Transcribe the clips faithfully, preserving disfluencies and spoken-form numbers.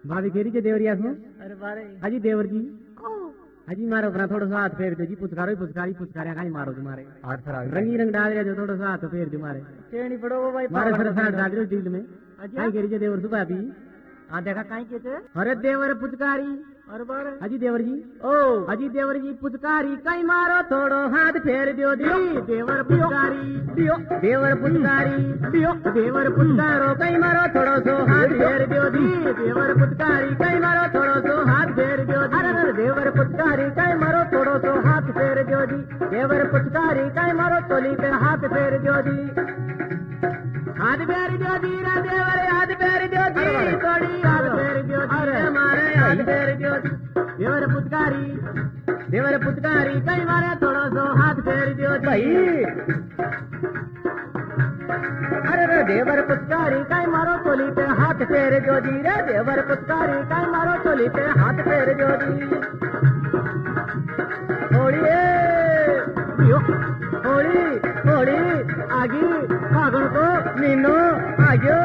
भाभी केरी जे देवरिया सो अरे बारे हाजी देवर जी हाजी मारो अपना थोड़ा सा हाथ फेर दो जी पुचकारो पुचकारी पुचकारिया काई मारो तुम्हारे हाथ खराब रंगी रंग डाल रहे जो थोड़ा सा हाथ फेर तुम्हारे चेणी पड़ो भाई मारे फिर साथ डाल दो डील में अच्छा। काई केरी जे देवर सो भाभी हाँ देखा काई कहते अरे देवर पुचकारी अरे बारे हाजी देवर जी ओ हाजी देवर जी पुचकारी कई मारो थोड़ो हाथ फेर दियो दी देवर पुचकारी दियो देवर पुचकारी दियो देवर पुचकारो कई मारो थोड़ो सो हाथ फेर दियो दी देवर पुचकारी कई मारो थोड़ो सो हाथ फेर दियो दी अरे देवर पुचकारी कई मारो थोड़ो सो हाथ फेर दियो दी देवर पुचकारी कई मारो चोली पे हाथ फेर दियो दी हाथ फेर दियो दी रे देवर हाथ फेर दियो दी थोड़ी हाथ फेर दियो दी मारे हाथ फेर दियो देवर पुचकारी देवर पुचकारी कई मारे थोड़ा सो हाथ फेर दियो भाई अरे रे देवर पुचकारी कई मारो चोली पे हाथ फेर दियो दी रे देवर पुचकारी कई मारो चोली पे हाथ फेर दियो दी होड़ी दियो होड़ी होड़ी आगे फागुन को मीनो आगे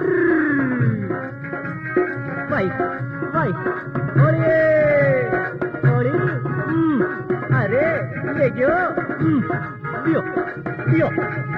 भाई भाई होड़ी होड़ी अरे ले गयो दियो दियो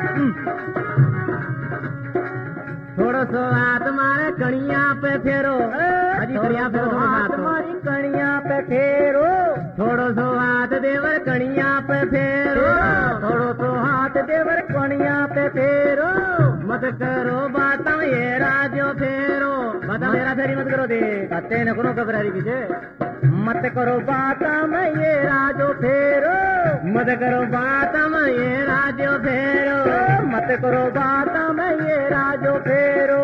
थोड़ा सो हाथ मारे कणिया पे फेरो अजी कणिया फेरो हाथ मारी कणिया पे फेरो थोड़ो सो हाथ देवर कणिया पे फेरो थोड़ो सो हाथ देवर कणिया पे फेरो मत करो बाता ये राजो फेरो बाता मेरा फेरी मत करो दे कहते न कोनो घबरारी पीछे मत करो बाता में ये राजो फेरो मत करो बाता में ये राजो फेरो मत करो बाता में ये राजो फेरो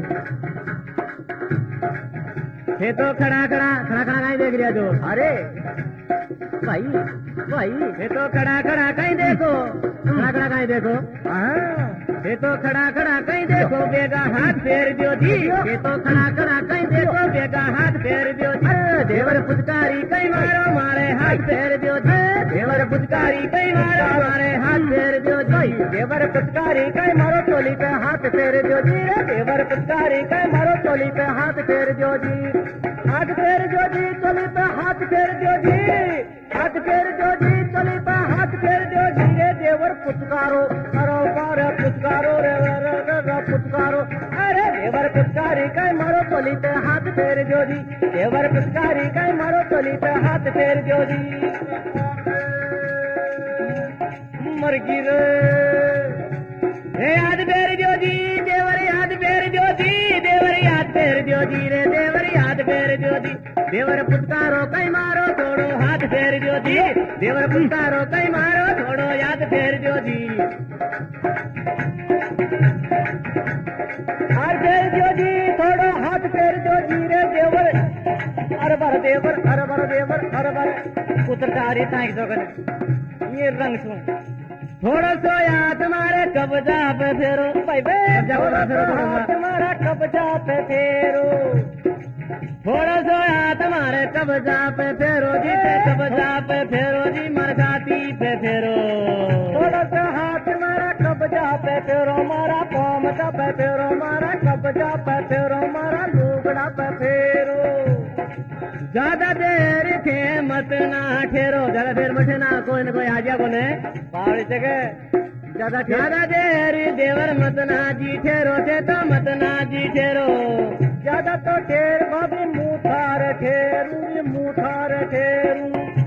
ये तो खड़ा खड़ा खड़ा खड़ा कहीं देख रिया जो अरे भाई भाई ये तो खड़ा खड़ा कहीं देखो खड़ा खड़ा कहीं देखो हाँ ये तो खड़ा खड़ा कहीं देखो बेगा हाथ फेर दियो जी ये तो खड़ा खड़ा कहीं देखो बेगा हाथ फेर दियो जी देवर पुचकारी कहीं मारो मारे हाथ फेर दियो जी देवर पुचकारी कहीं मारो मारे हाथ फेर दियो जी देवर पुचकारी कहीं मारो चोली पे हाथ फेर दियो जी देवर पुचकारी कहीं मारो चोली पे हाथ फेर दियो जी हाथ फेर दियो जी चोली पे हाथ फेर दियो जी हाथ फेर दियो जी चोली पे हाथ फेर दियो जी रे देवर पुचकारो करो बारे पुचकारो रे रे रे पुचकारो अरे देवर पुचकारी कहीं मारो चोली पे हाथ फेर दियो जी देवर पुचकारी कहीं मारो चोली पे हाथ फेर दियो जी मरगी रे याद फेर दियो जी देवर याद फेर दियो जी देवर याद फेर दियो जी रे देवर याद फेर दियो जी देवर पुचकारो कहीं मारो थोड़ो हाथ फेर दियो जी देवर पुचकारो कहीं मारो थोड़ो याद फेर दियो जी हाथ फेर दियो जी थोड़ो हाथ फेर दियो जी रे देवर अरे बर देवर अरे बर देवर अरे बर पुत्रकारी ताई जोगन ये रंग सुन थोड़ा सो याद मारे कब्जा पे फेरो भाई बे तुम्हारा कब्जा पे फेरो थोड़ा सो याद मारे कब्जा पे फेरो जी कब्जा पे फेरो जी मर जाती पे फेरो थोड़ा सा हाथ मारा कब्जा पे फेरो मारा पाम का पे फेरो मारा कब्जा पे फेरो मारा लुगड़ा पे फेरो ज्यादा देर थे मत ना ठहरो ज्यादा देर मत ना कोई न कोई आ जा कोने बावड़ी जगह ज्यादा ज्यादा देर देवर मत ना जी ठहरो थे तो मत ना जी ठहरो ज्यादा तो ठेर भाभी मुठार ठेरू मुठार ठेरू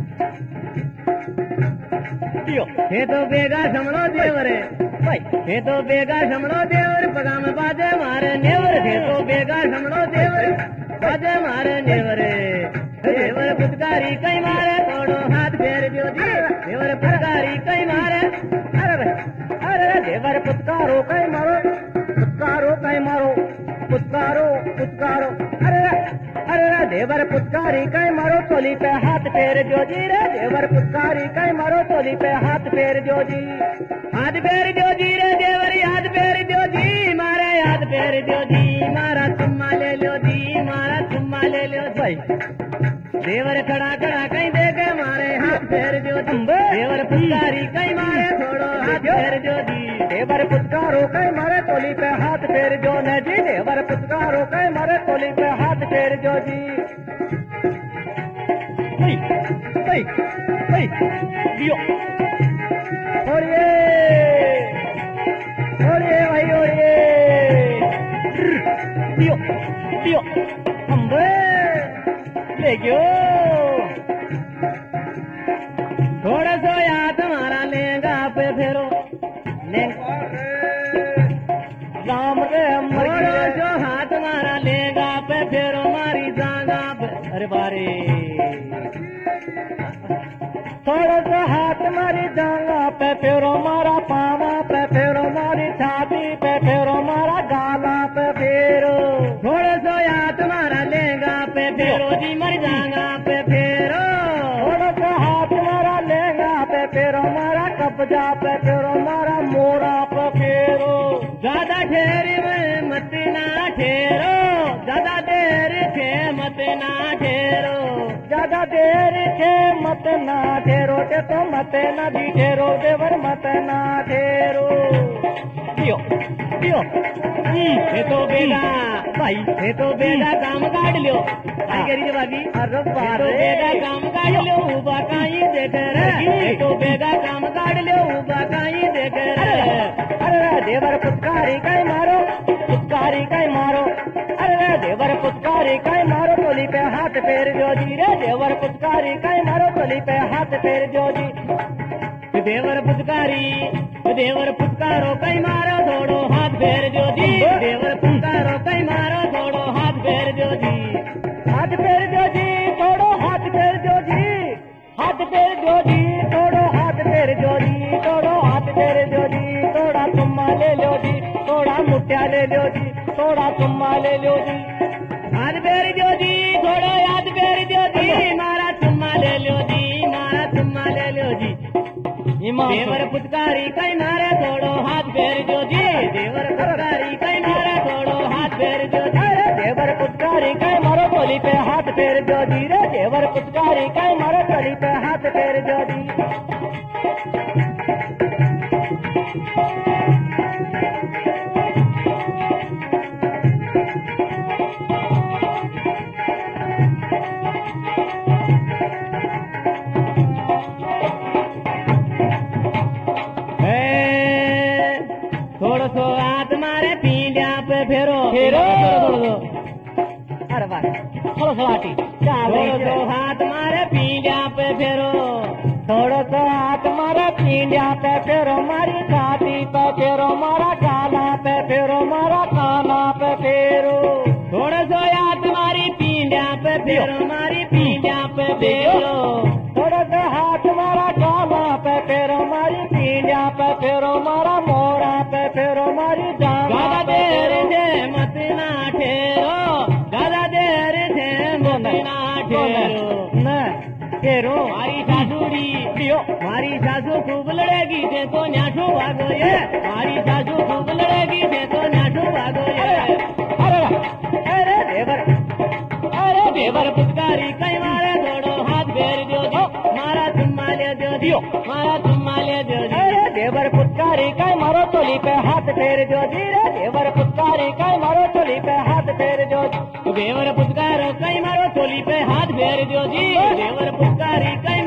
हे तो बेगा समलो देवरे हे तो बेगा समलो देवर पगाम बाजे मारे नेवर हे तो बेगा समलो देवर बाजे मारे नेवरे देवर पुचकारी कई मारे थोड़ो हाथ फेर दियो जी देवर पुचकारी कई मारे अरे अरे देवर पुचकारो कई मारो पुचकारो कई मारो पुचकारो पुचकारो अरे अरे देवर पुचकारी कई मारो चोली पे हाथ फेर दियो जी रे देवर पुचकारी कई मारो चोली पे हाथ फेर दियो जी हाथ फेर दियो जी रे देवर याद फेर दियो जी मारे याद फेर दियो जी मारा चुम्मा ले लो जी मारा चुम्मा ले लो भाई देवर खड़ा खड़ा कहीं दे के मारे हाथ फेर दियो जी देवर पुचकारी कहीं मारे थोड़ो हाथ फेर दियो जी देवर पुचकारो कहीं मारे चोली पे हाथ फेर दियो न जी देवर पुचकारो कहीं मारे तोली पे हाथ फेर जो जी भाई भाई भाई दियो ओड़िए ओड़िए भाई ओड़िए दियो दियो अम्बे ले गयो थोड़ा सो याद हमारा लेगा पे फेरो लेंगा राम रे अमर थोड़ा सो हाथ हमारा लेगा पे फेरो मारी जागा पे अरे बारे थोड़ा सा हाथ मारी जांगा पे फेरो मारा पावा पे फेरो मारी छाती पे फेरो मारा गाला पे फेरो थोड़ा सो याद हमारा लेगा पे फेरो जी मर जागा पे फेरो थोड़ा सा हाथ मारा लेगा पे फेरो मारा कब्जा पे फेरो मारा मोरा पे फेरो ज्यादा ठहरे में मत ना ठहरो ज्यादा देर थे मत ना ठहरो ज्यादा देर थे मत ना ठेरो ते तो मत ना भी ठेरो देवर मत ना ठेरो दियो दियो ये तो बेटा भाई ये तो बेटा काम काट लियो आई करी भाभी अरे ये तो बारे बेटा काम काट लियो उबा काई देख रे ये तो बेटा काम काट लियो उबा काई देख रे अरे देवर पुत्कारी कई मारो पुत्कारी कई मारो अरे देवर पुत्कारी कई मारो तोली पे हाथ फेर जो जी रे देवर पुत्कारी कई मारो तोली पे हाथ फेर जो जी देवर पुत्कारी देवर पुत्कारो कई मारो थोड़ो हाथ फेर जो जी देवर पुत्कारो कई मारो थोड़ो हाथ फेर जो जी हाथ फेर जो जी थोड़ो हाथ फेर जो जी हाथ फेर जो जी थोड़ो हाथ फेर जो जी थोड़ो हाथ फेर जो जी थोड़ा तुम्मा ले लो जी थोड़ा मुठ्या ले लो जी थोड़ा तुम्मा ले लो जी हाथ फेर जो जी थोड़ो हाथ फेर जो जी मारा तुम्मा ले लो जी मारा तुम्मा ले लो जी देवर पुत्कारी कई मारे थोड़ो हाथ फेर जो जी देवर पुत्कारी कई मारे थोड़ो हाथ फेर जो जी अरे देवर पुत्कारी कई मारो तोली पे हाथ फेर जो जी रे देवर पुत्कारी कई मारो तोली पे हाथ फेर जो जी थोड़ो सो हाथ मारे पीलिया पे फेरो फेरो। अरे बात थोड़ो सो हाथी थोड़ो सो हाथ मारे पीलिया पे फेरो थोड़ा सा हाथ मारा पींडिया पे फेरो मारी छाती पे फेरो मारा गाला पे फेरो मारा काना पे फेरो थोड़ो सो हाथ मारी पीलिया पे फेरो मारी पीलिया पे फेरो थोड़ा सा हाथ मारा गाला पे फेरो मारी पींडिया पे फेरो मारा मोरा पे फेरो मारी जांगा ज्यादा पे देर फेरो। से मत ना ठहरो ज्यादा देर से मत ना ठहरो न फेरो मारी सासुरी दियो मारी सासू खूब लड़ेगी थे तो न्याठू भागो ये मारी सासू खूब लड़ेगी थे तो न्याठू भागो ये अरे अरे देवर अरे देवर पुत्कारी कई मारे थोड़ो हाथ फेर दो जो मारा तुम्मा ले दो दियो मारा तुम्मा ले दो अरे देवर पुत्कारी कई मारो तोली पे हाथ फेर जो जी रे देवर पुत्कारी कई मारो तोली पे हाथ फेर जो जी देवर पुत्कारो कई मारो चोली पे हाथ फेर दो जी देवर पुत्कारी कई